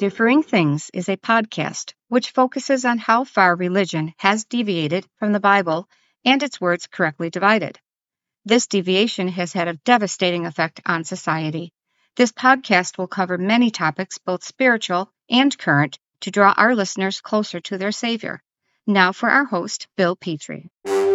Differing Things is a podcast which focuses on how far religion has deviated from the Bible and its words correctly divided. This deviation has had a devastating effect on society. This podcast will cover many topics, both spiritual and current, to draw our listeners closer to their Savior. Now for our host, Bill Petrie.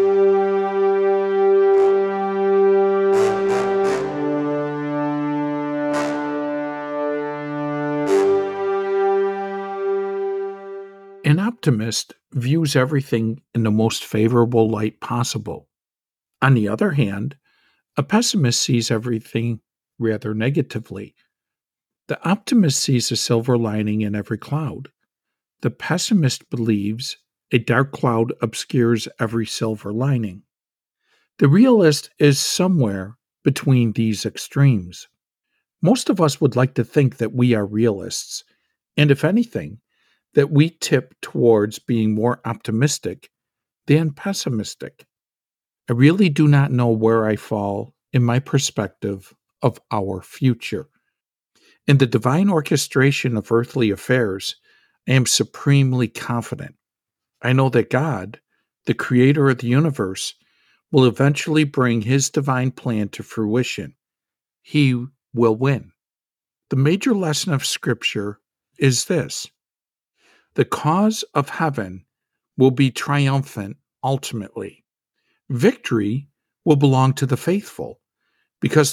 An optimist views everything in the most favorable light possible. On the other hand, a pessimist sees everything rather negatively. The optimist sees a silver lining in every cloud. The pessimist believes a dark cloud obscures every silver lining. The realist is somewhere between these extremes. Most of us would like to think that we are realists, and if anything, that we tip towards being more optimistic than pessimistic. I really do not know where I fall in my perspective of our future. In the divine orchestration of earthly affairs, I am supremely confident. I know that God, the creator of the universe, will eventually bring his divine plan to fruition. He will win. The major lesson of Scripture is this: the cause of heaven will be triumphant ultimately. Victory will belong to the faithful because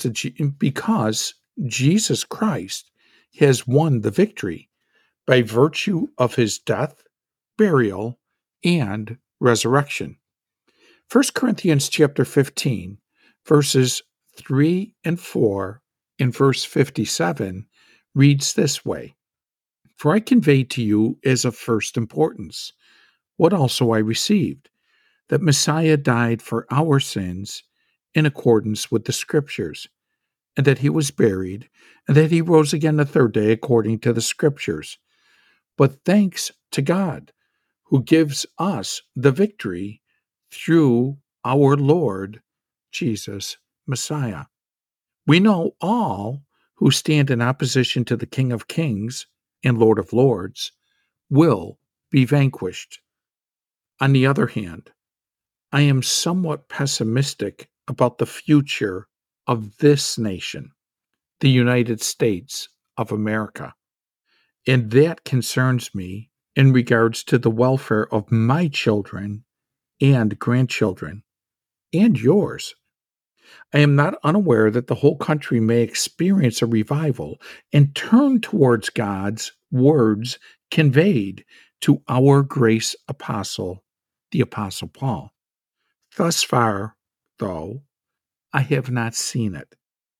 Jesus Christ has won the victory by virtue of his death, burial, and resurrection. 1 Corinthians chapter 15, verses 3 and 4 and verse 57 reads this way: For I conveyed to you as of first importance what also I received, that Messiah died for our sins in accordance with the Scriptures, and that he was buried, and that he rose again the third day according to the Scriptures. But thanks to God, who gives us the victory through our Lord Jesus Messiah. We know all who stand in opposition to the King of Kings and Lord of Lords will be vanquished. On the other hand, I am somewhat pessimistic about the future of this nation, the United States of America. And that concerns me in regards to the welfare of my children and grandchildren, and yours. I am not unaware that the whole country may experience a revival and turn towards God's words conveyed to our grace apostle, the Apostle Paul. Thus far, though, I have not seen it.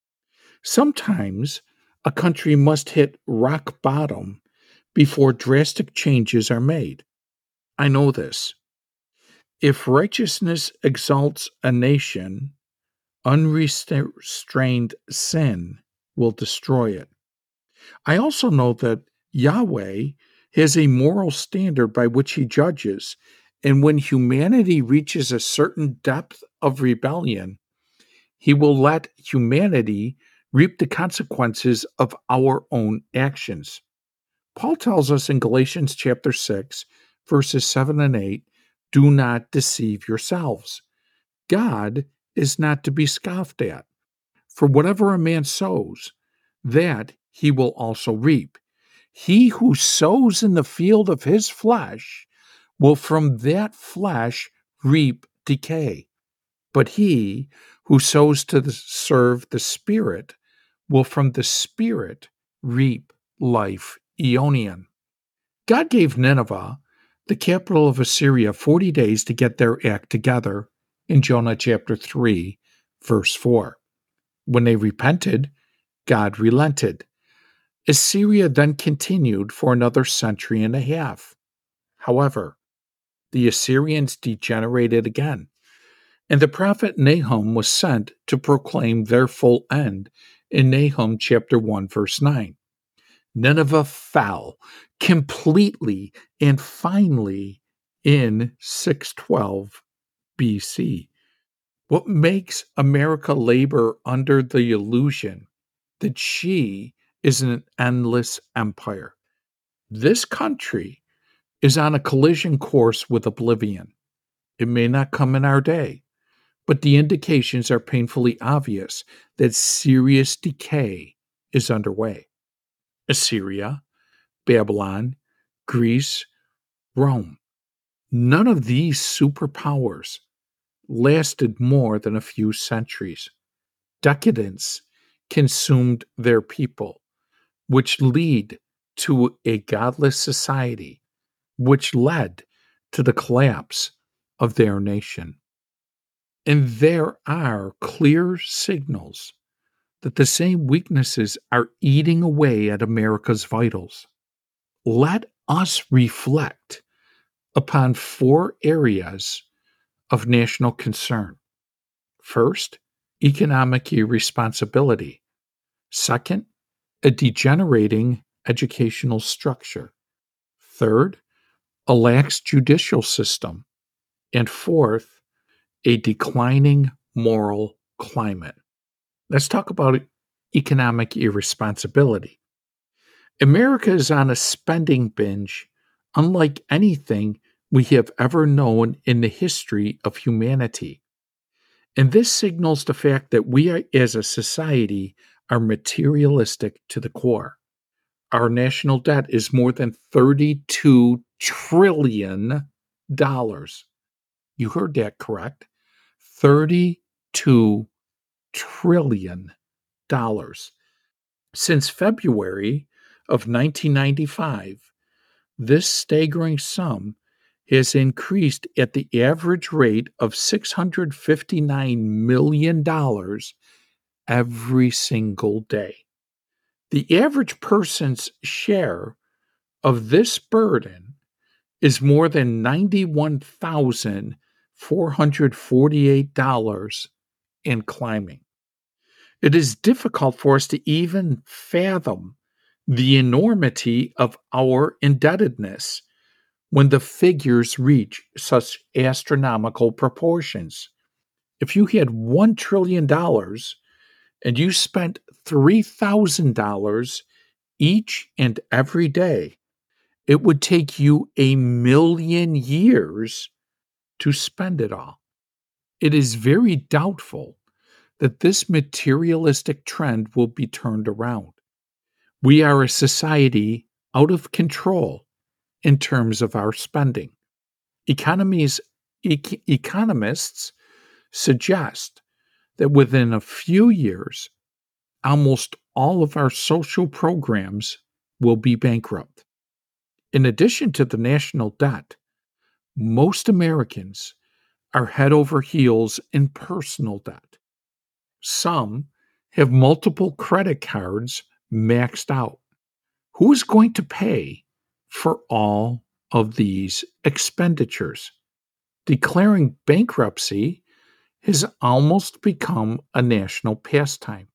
Sometimes a country must hit rock bottom before drastic changes are made. I know this. If righteousness exalts a nation, unrestrained sin will destroy it. I also know that Yahweh has a moral standard by which he judges, and when humanity reaches a certain depth of rebellion, he will let humanity reap the consequences of our own actions. Paul tells us in Galatians chapter 6, verses 7 and 8, do not deceive yourselves. God is not to be scoffed at. For whatever a man sows, that he will also reap. He who sows in the field of his flesh will from that flesh reap decay. But he who sows to serve the Spirit will from the Spirit reap life Aeonian. God gave Nineveh, the capital of Assyria, 40 days to get their act together in Jonah chapter 3, verse 4. When they repented, God relented. Assyria then continued for another century and a half. However, the Assyrians degenerated again, and the prophet Nahum was sent to proclaim their full end in Nahum chapter 1, verse 9. Nineveh fell completely and finally in 612 BC. What makes America labor under the illusion that she is an endless empire? This country is on a collision course with oblivion. It may not come in our day, but the indications are painfully obvious that serious decay is underway. Assyria, Babylon, Greece, Rome. None of these superpowers lasted more than a few centuries. Decadence consumed their people, which lead to a godless society, which led to the collapse of their nation. And there are clear signals that the same weaknesses are eating away at America's vitals. Let us reflect upon four areas of national concern. First, economic irresponsibility. Second, a degenerating educational structure. Third, a lax judicial system. And fourth, a declining moral climate. Let's talk about economic irresponsibility. America is on a spending binge unlike anything we have ever known in the history of humanity. And this signals the fact that we are, as a society, are materialistic to the core. Our national debt is more than $32 trillion. You heard that correct. $32 trillion. Since February of 1995, this staggering sum has increased at the average rate of $659 million every single day. The average person's share of this burden is more than $91,448 and climbing. It is difficult for us to even fathom the enormity of our indebtedness when the figures reach such astronomical proportions. If you had $1 trillion and you spent $3,000 each and every day, it would take you 1,000,000 years to spend it all. It is very doubtful that this materialistic trend will be turned around. We are a society out of control in terms of our spending. Economists suggest that within a few years, almost all of our social programs will be bankrupt. In addition to the national debt, most Americans are head over heels in personal debt. Some have multiple credit cards maxed out. Who is going to pay for all of these expenditures? Declaring bankruptcy has almost become a national pastime.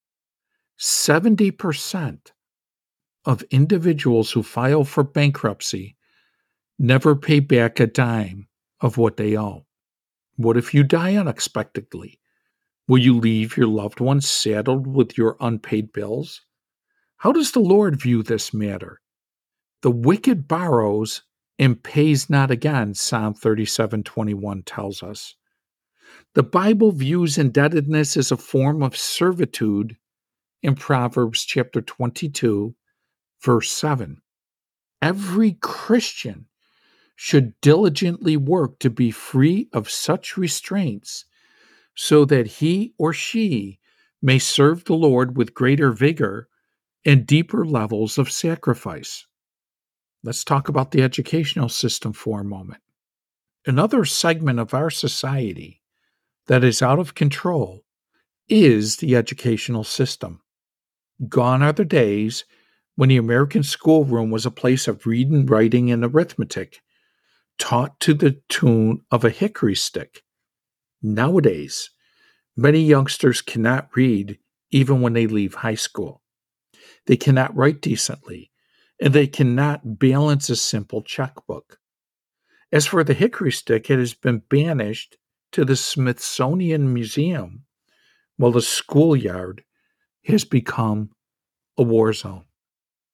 70% of individuals who file for bankruptcy never pay back a dime of what they owe. What if you die unexpectedly? Will you leave your loved ones saddled with your unpaid bills? How does the Lord view this matter? The wicked borrows and pays not again, Psalm 37:21 tells us. The Bible views indebtedness as a form of servitude in Proverbs chapter 22, verse 7. Every Christian should diligently work to be free of such restraints so that he or she may serve the Lord with greater vigor and deeper levels of sacrifice. Let's talk about the educational system for a moment. Another segment of our society that is out of control is the educational system. Gone are the days when the American schoolroom was a place of reading, writing, and arithmetic, taught to the tune of a hickory stick. Nowadays, many youngsters cannot read even when they leave high school. They cannot write decently, and they cannot balance a simple checkbook. As for the hickory stick, it has been banished to the Smithsonian Museum, while the schoolyard has become a war zone.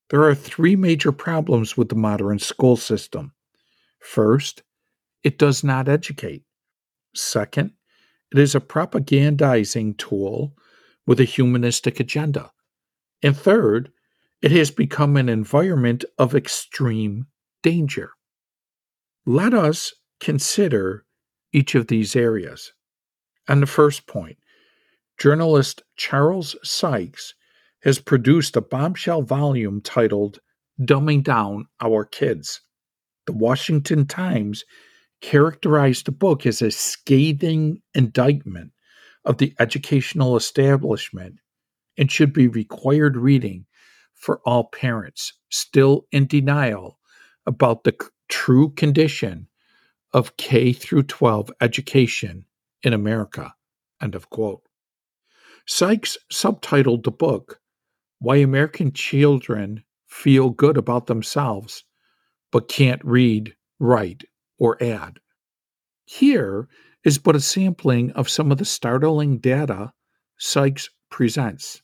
There are three major problems with the modern school system. First, it does not educate. Second, it is a propagandizing tool with a humanistic agenda. And third, it has become an environment of extreme danger. Let us consider each of these areas. On the first point, journalist Charles Sykes has produced a bombshell volume titled Dumbing Down Our Kids. The Washington Times characterized the book as a scathing indictment of the educational establishment and should be required reading for all parents still in denial about the true condition of K through 12 education in America. End of quote. Sykes subtitled the book, Why American Children Feel Good About Themselves but Can't Read, Write, or Add. Here is but a sampling of some of the startling data Sykes presents.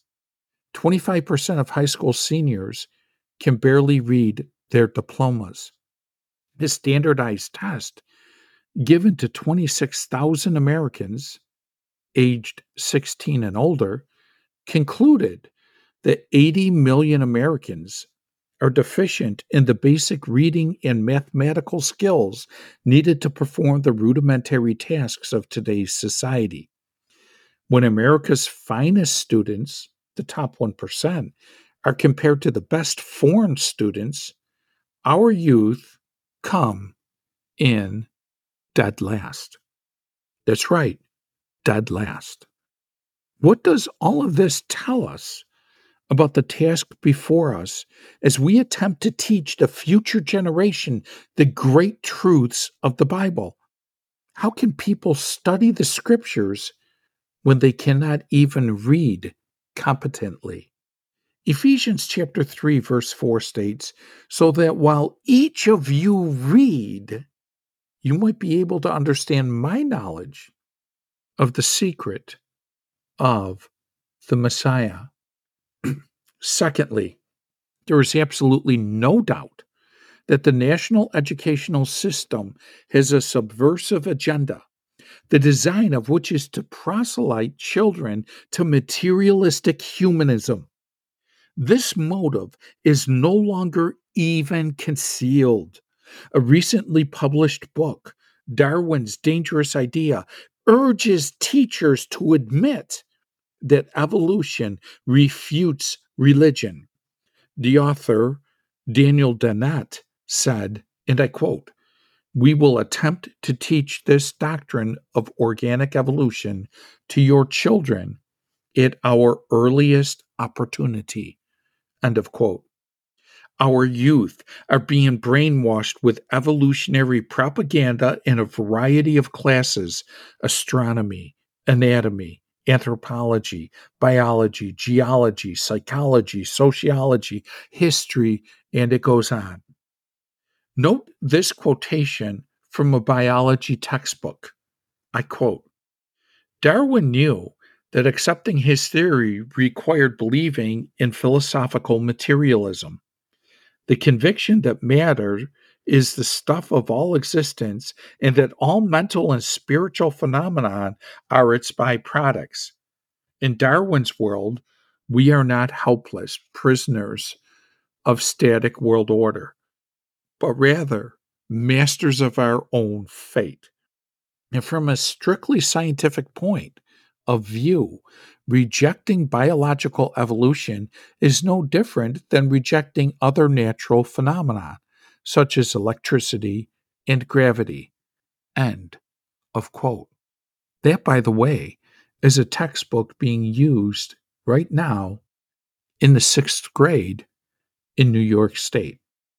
25% of high school seniors can barely read their diplomas. This standardized test, given to 26,000 Americans aged 16 and older, concluded that 80 million Americans are deficient in the basic reading and mathematical skills needed to perform the rudimentary tasks of today's society. When America's finest students, the top 1%, are compared to the best foreign students, our youth come in dead last. That's right, dead last. What does all of this tell us about the task before us as we attempt to teach the future generation the great truths of the Bible? How can people study the scriptures when they cannot even read competently? Ephesians chapter 3 verse 4 states, so that while each of you read, you might be able to understand my knowledge of the secret of the Messiah. Secondly, there is absolutely no doubt that the national educational system has a subversive agenda, the design of which is to proselyte children to materialistic humanism. This motive is no longer even concealed. A recently published book, Darwin's Dangerous Idea, urges teachers to admit that evolution refutes religion. The author, Daniel Dennett, said, and I quote, "We will attempt to teach this doctrine of organic evolution to your children at our earliest opportunity." End of quote. Our youth are being brainwashed with evolutionary propaganda in a variety of classes: astronomy, anatomy, anthropology, biology, geology, psychology, sociology, history, and it goes on. Note this quotation from a biology textbook. I quote, Darwin knew that accepting his theory required believing in philosophical materialism. The conviction that matter is the stuff of all existence and that all mental and spiritual phenomena are its byproducts. In Darwin's world, we are not helpless prisoners of static world order, but rather masters of our own fate. And from a strictly scientific point of view, rejecting biological evolution is no different than rejecting other natural phenomena, such as electricity and gravity. End of quote. That, by the way, is a textbook being used right now in the 6th grade in New York State.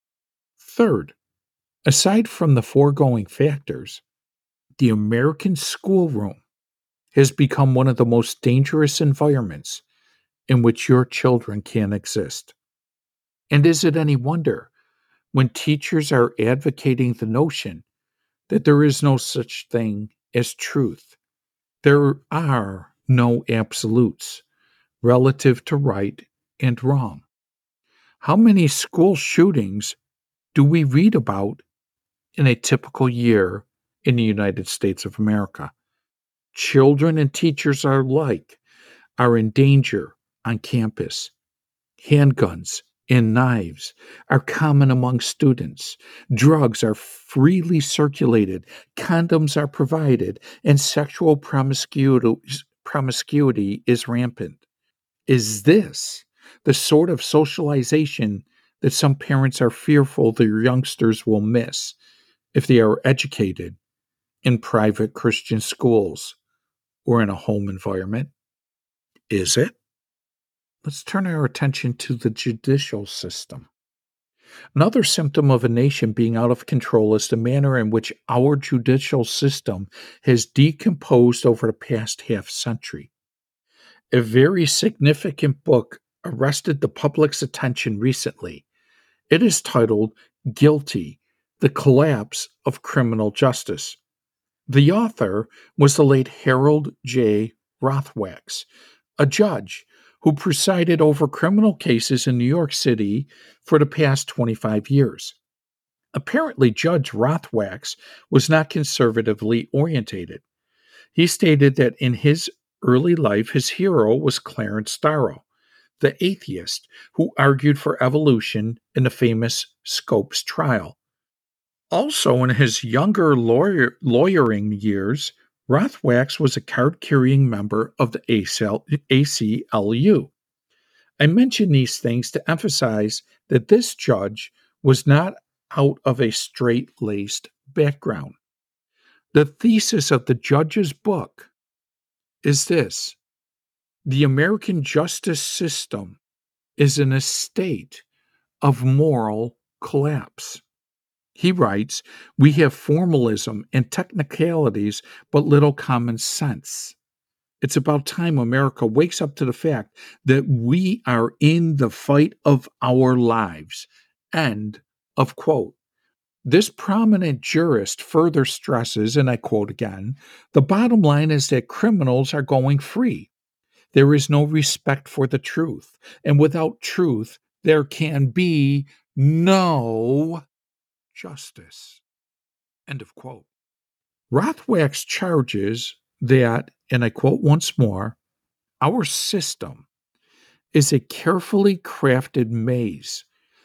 Third, aside from the foregoing factors, the American schoolroom has become one of the most dangerous environments in which your children can exist. And is it any wonder when teachers are advocating the notion that there is no such thing as truth? There are no absolutes relative to right and wrong. How many school shootings do we read about in a typical year in the United States of America? Children and teachers alike are in danger on campus. Handguns and knives are common among students. Drugs are freely circulated. Condoms are provided, and sexual promiscuity is rampant. Is this the sort of socialization that some parents are fearful their youngsters will miss if they are educated in private Christian schools or in a home environment? Is it? Let's turn our attention to the judicial system. Another symptom of a nation being out of control is the manner in which our judicial system has decomposed over the past half century. A very significant book arrested the public's attention recently. It is titled Guilty: The Collapse of Criminal Justice. The author was the late Harold J. Rothwachs, a judge who presided over criminal cases in New York City for the past 25 years. Apparently, Judge Rothwachs was not conservatively orientated. He stated that in his early life, his hero was Clarence Darrow, the atheist who argued for evolution in the famous Scopes trial. Also, in his younger lawyering years, Rothwachs was a card-carrying member of the ACLU. I mention these things to emphasize that this judge was not out of a straight-laced background. The thesis of the judge's book is this: the American justice system is in a state of moral collapse. He writes, "We have formalism and technicalities, but little common sense. It's about time America wakes up to the fact that we are in the fight of our lives." End of quote. This prominent jurist further stresses, and I quote again, "The bottom line is that criminals are going free. There is no respect for the truth, and without truth, there can be no justice." End of quote. Rothwachs charges that, and I quote once more, "Our system is a carefully crafted maze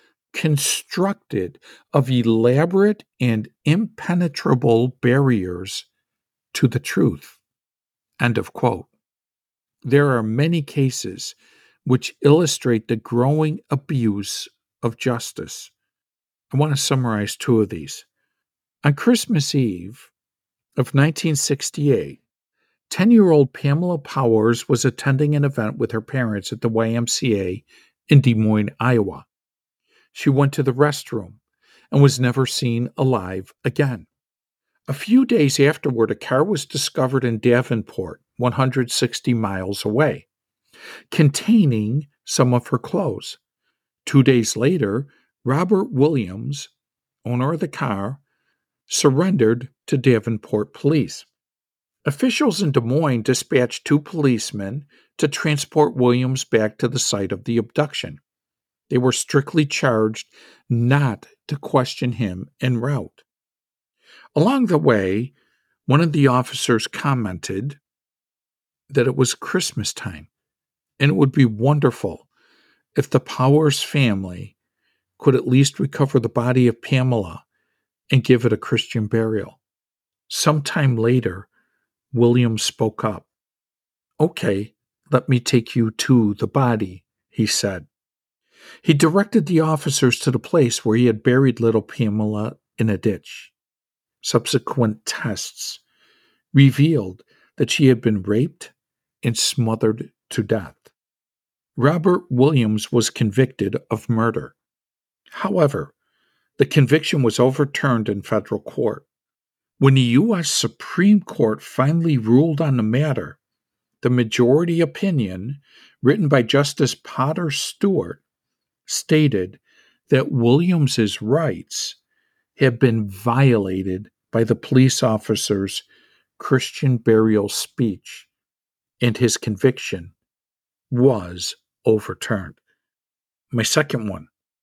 constructed of elaborate and impenetrable barriers to the truth." End of quote. There are many cases which illustrate the growing abuse of justice. I want to summarize two of these. On Christmas Eve of 1968, 10-year-old Pamela Powers was attending an event with her parents at the YMCA in Des Moines, Iowa. She went to the restroom and was never seen alive again. A few days afterward, a car was discovered in Davenport, 160 miles away, containing some of her clothes. 2 days later, Robert Williams, owner of the car, surrendered to Davenport police. Officials in Des Moines dispatched 2 policemen to transport Williams back to the site of the abduction. They were strictly charged not to question him en route. Along the way, one of the officers commented that it was Christmas time, and it would be wonderful if the Powers family could at least recover the body of Pamela and give it a Christian burial. Sometime later, Williams spoke up. "Okay, let me take you to the body," he said. He directed the officers to the place where he had buried little Pamela in a ditch. Subsequent tests revealed that she had been raped and smothered to death. Robert Williams was convicted of murder. However, the conviction was overturned in federal court. When the U.S. Supreme Court finally ruled on the matter, the majority opinion, written by Justice Potter Stewart, stated that Williams's rights had been violated by the police officer's Christian burial speech, and his conviction was overturned. My second one,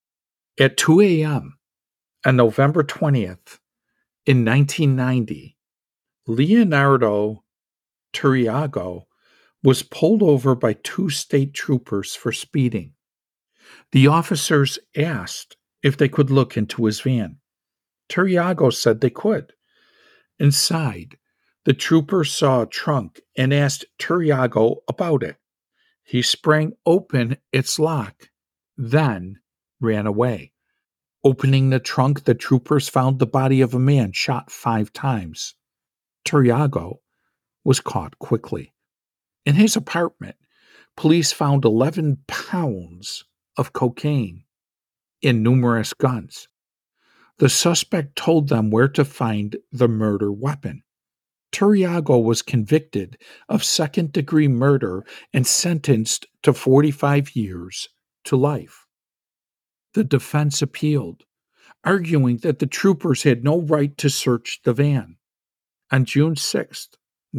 At 2 a.m. on November 20th in 1990, Leonardo Turiago was pulled over by two state troopers for speeding. The officers asked if they could look into his van. Turiago said they could. Inside, the troopers saw a trunk and asked Turiago about it. He sprang open its lock, then ran away. Opening the trunk, the troopers found the body of a man shot 5 times. Turiago was caught quickly. In his apartment, police found 11 pounds of cocaine and numerous guns. The suspect told them where to find the murder weapon. Turiago was convicted of second-degree murder and sentenced to 45 years to life. The defense appealed, arguing that the troopers had no right to search the van. On June 6,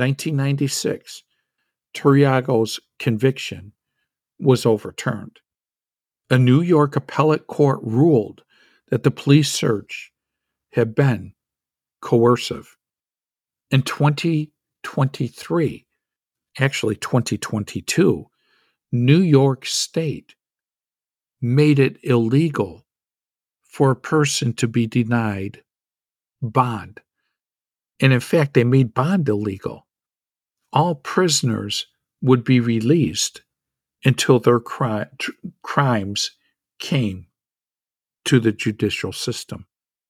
1996, Turiago's conviction was overturned. A New York appellate court ruled that the police search had been coercive. In 2023, actually 2022, New York State made it illegal for a person to be denied bond. And in fact, they made bond illegal. All prisoners would be released until their crimes came to the judicial system.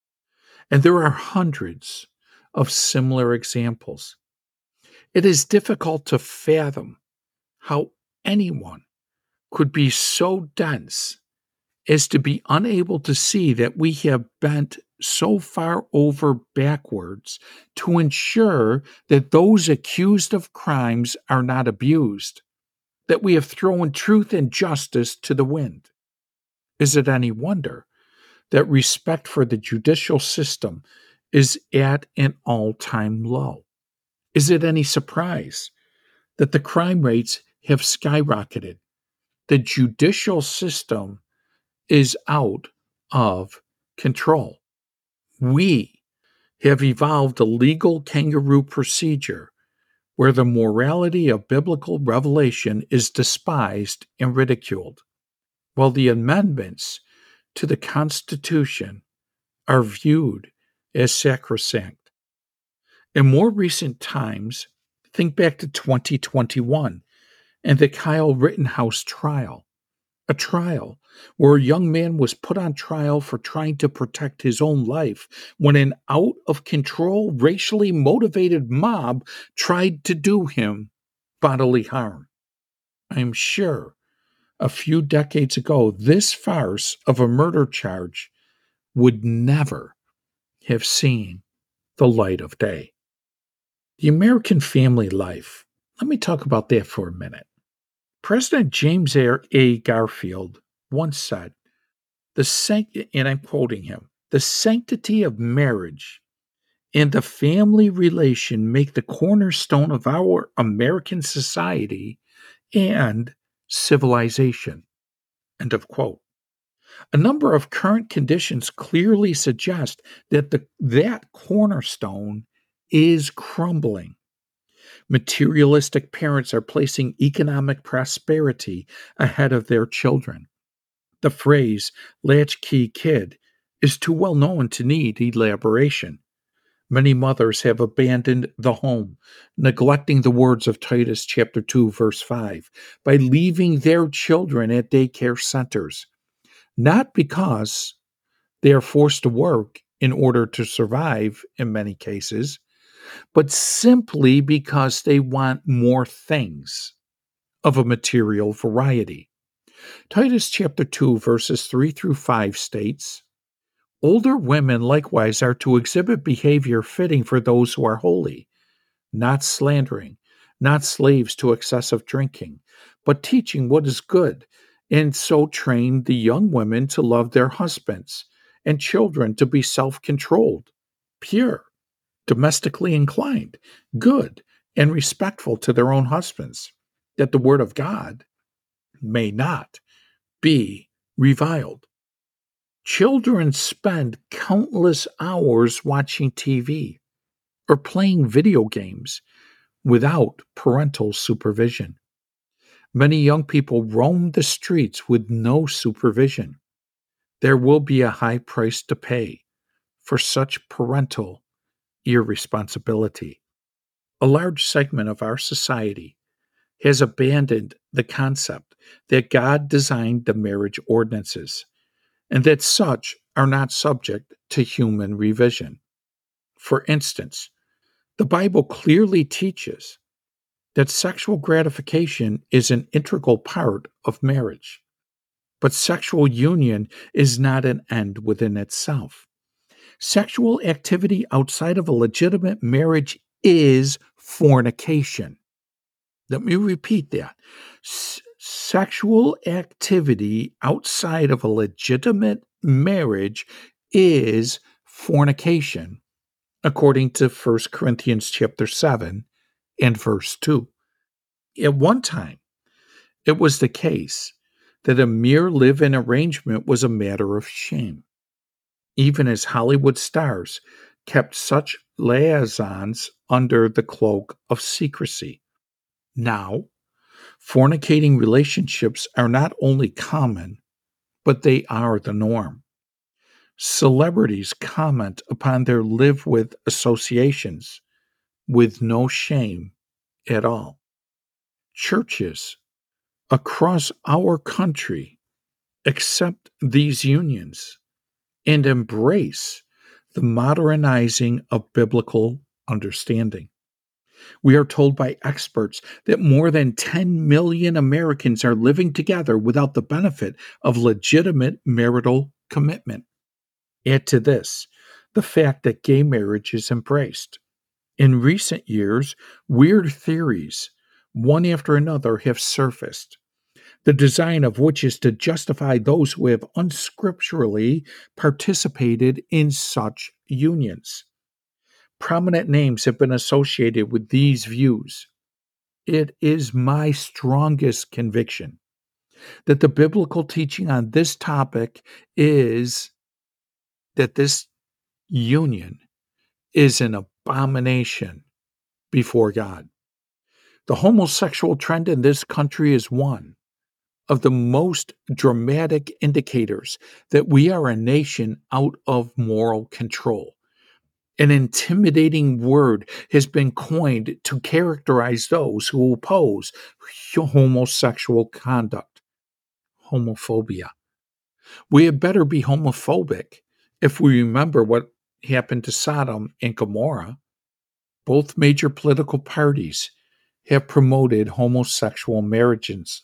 And there are hundreds of similar examples. It is difficult to fathom how anyone could be so dense as to be unable to see that we have bent so far over backwards to ensure that those accused of crimes are not abused, that we have thrown truth and justice to the wind. Is it any wonder that respect for the judicial system is at an all-time low? Is it any surprise that the crime rates have skyrocketed? The judicial system is out of control. We have evolved a legal kangaroo procedure where the morality of biblical revelation is despised and ridiculed, while the amendments to the Constitution are viewed as sacrosanct. In more recent times, think back to 2021 and the Kyle Rittenhouse trial, a trial where a young man was put on trial for trying to protect his own life when an out-of-control, racially motivated mob tried to do him bodily harm. I am sure a few decades ago, this farce of a murder charge would never have seen the light of day. The American family life. Let me talk about that for a minute. President James A. Garfield once said, and I'm quoting him, "The sanctity of marriage and the family relation make the cornerstone of our American society and civilization." End of quote. A number of current conditions clearly suggest that that cornerstone is crumbling. Materialistic parents are placing economic prosperity ahead of their children. The phrase latchkey kid is too well known to need elaboration. Many mothers have abandoned the home, neglecting the words of Titus chapter 2, verse 5, by leaving their children at daycare centers, not because they are forced to work in order to survive in many cases, but simply because they want more things of a material variety. Titus chapter 2, verses 3 through 5 states, "Older women likewise are to exhibit behavior fitting for those who are holy, not slandering, not slaves to excessive drinking, but teaching what is good, and so train the young women to love their husbands, and children to be self-controlled, pure, domestically inclined, good, and respectful to their own husbands, that the word of God may not be reviled." Children spend countless hours watching TV or playing video games without parental supervision. Many young people roam the streets with no supervision. There will be a high price to pay for such parental irresponsibility. A large segment of our society has abandoned the concept that God designed the marriage ordinances and that such are not subject to human revision. For instance, the Bible clearly teaches that sexual gratification is an integral part of marriage, but sexual union is not an end within itself. Sexual activity outside of a legitimate marriage is fornication. Let me repeat that. Sexual activity outside of a legitimate marriage is fornication, according to 1 Corinthians chapter 7 and verse 2. At one time, it was the case that a mere live-in arrangement was a matter of shame, even as Hollywood stars kept such liaisons under the cloak of secrecy. Now, fornicating relationships are not only common, but they are the norm. Celebrities comment upon their live with associations with no shame at all. Churches across our country accept these unions and embrace the modernizing of biblical understanding. We are told by experts that more than 10 million Americans are living together without the benefit of legitimate marital commitment. Add to this the fact that gay marriage is embraced. In recent years, weird theories, one after another, have surfaced, the design of which is to justify those who have unscripturally participated in such unions. Prominent names have been associated with these views. It is my strongest conviction that the biblical teaching on this topic is that this union is an abomination before God. The homosexual trend in this country is one of the most dramatic indicators that we are a nation out of moral control. An intimidating word has been coined to characterize those who oppose homosexual conduct: homophobia. We had better be homophobic if we remember what happened to Sodom and Gomorrah. Both major political parties have promoted homosexual marriages,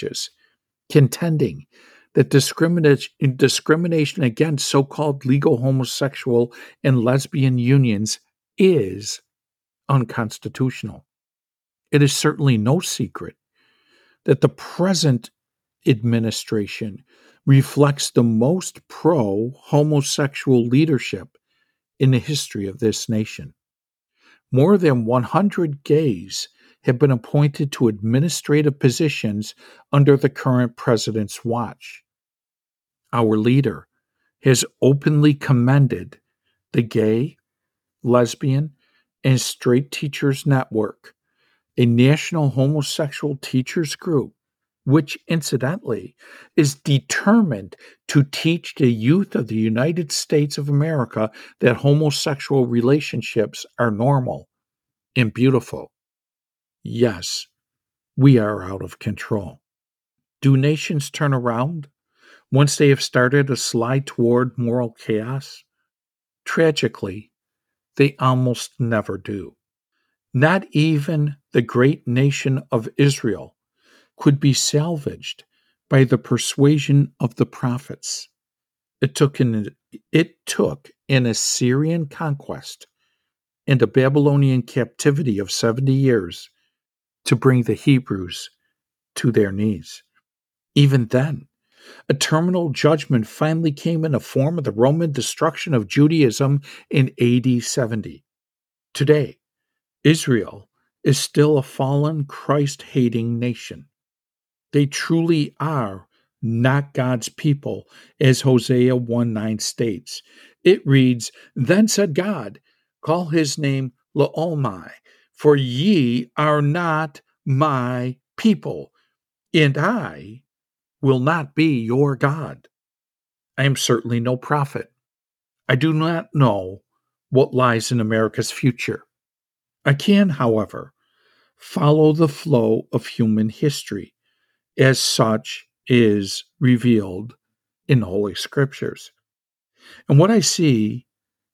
contending that discrimination against so-called legal homosexual and lesbian unions is unconstitutional. It is certainly no secret that the present administration reflects the most pro-homosexual leadership in the history of this nation. More than 100 gays have been appointed to administrative positions under the current president's watch. Our leader has openly commended the Gay, Lesbian, and Straight Teachers Network, a national homosexual teachers group, which incidentally is determined to teach the youth of the United States of America that homosexual relationships are normal and beautiful. Yes, we are out of control. Do nations turn around once they have started a slide toward moral chaos? Tragically, they almost never do. Not even the great nation of Israel could be salvaged by the persuasion of the prophets. It took an Assyrian conquest and a Babylonian captivity of 70 years to bring the Hebrews to their knees. Even then, a terminal judgment finally came in the form of the Roman destruction of Judaism in AD 70. Today, Israel is still a fallen, Christ-hating nation. They truly are not God's people, as Hosea 1:9 states. It reads, "Then said God, call his name Lo-omai, for ye are not my people, and I will not be your God." I am certainly no prophet. I do not know what lies in America's future. I can, however, follow the flow of human history as such is revealed in the Holy Scriptures. And what I see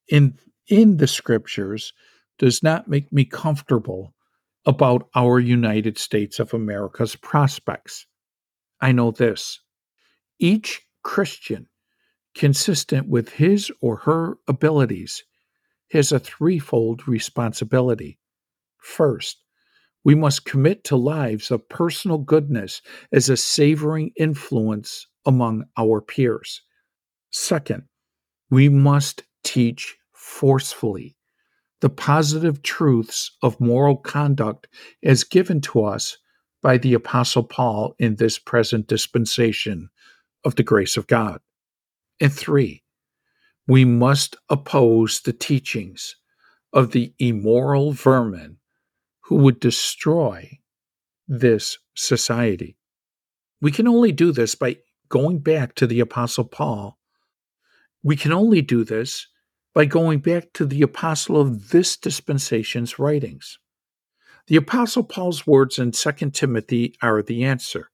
in the Scriptures does not make me comfortable about our United States of America's prospects. I know this: each Christian, consistent with his or her abilities, has a threefold responsibility. First, we must commit to lives of personal goodness as a savoring influence among our peers. Second, we must teach forcefully the positive truths of moral conduct as given to us by the Apostle Paul in this present dispensation of the grace of God. And three, we must oppose the teachings of the immoral vermin who would destroy this society. We can only do this by going back to the Apostle Paul. We can only do this by going back to the apostle of this dispensation's writings. The Apostle Paul's words in 2 Timothy are the answer.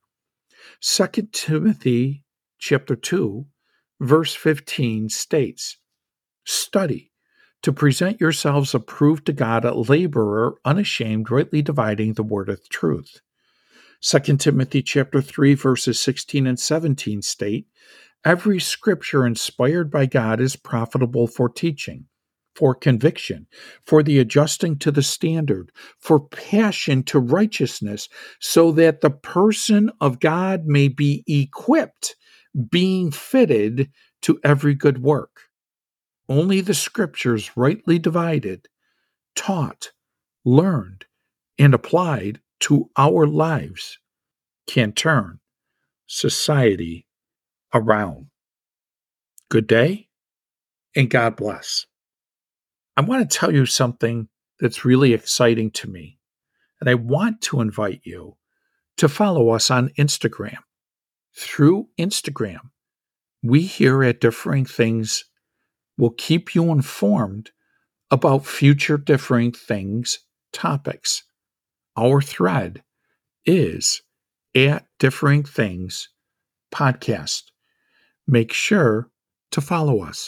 2 Timothy chapter 2, verse 15 states, "Study to present yourselves approved to God, a laborer, unashamed, rightly dividing the word of truth." 2 Timothy chapter 3, verses 16 and 17 state, "Every scripture inspired by God is profitable for teaching, for conviction, for the adjusting to the standard, for passion to righteousness, so that the person of God may be equipped, being fitted to every good work." Only the scriptures rightly divided, taught, learned, and applied to our lives can turn society around. Good day, and God bless. I want to tell you something that's really exciting to me, and I want to invite you to follow us on Instagram. Through Instagram, we here at Differing Things will keep you informed about future Differing Things topics. Our thread is at Differing Things Podcast. Make sure to follow us.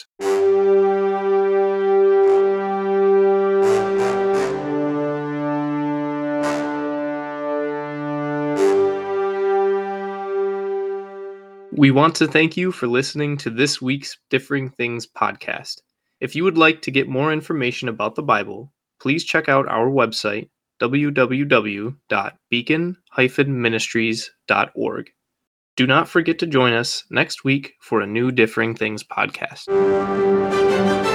We want to thank you for listening to this week's Differing Things podcast. If you would like to get more information about the Bible, please check out our website, www.beacon-ministries.org. Do not forget to join us next week for a new Differing Things podcast.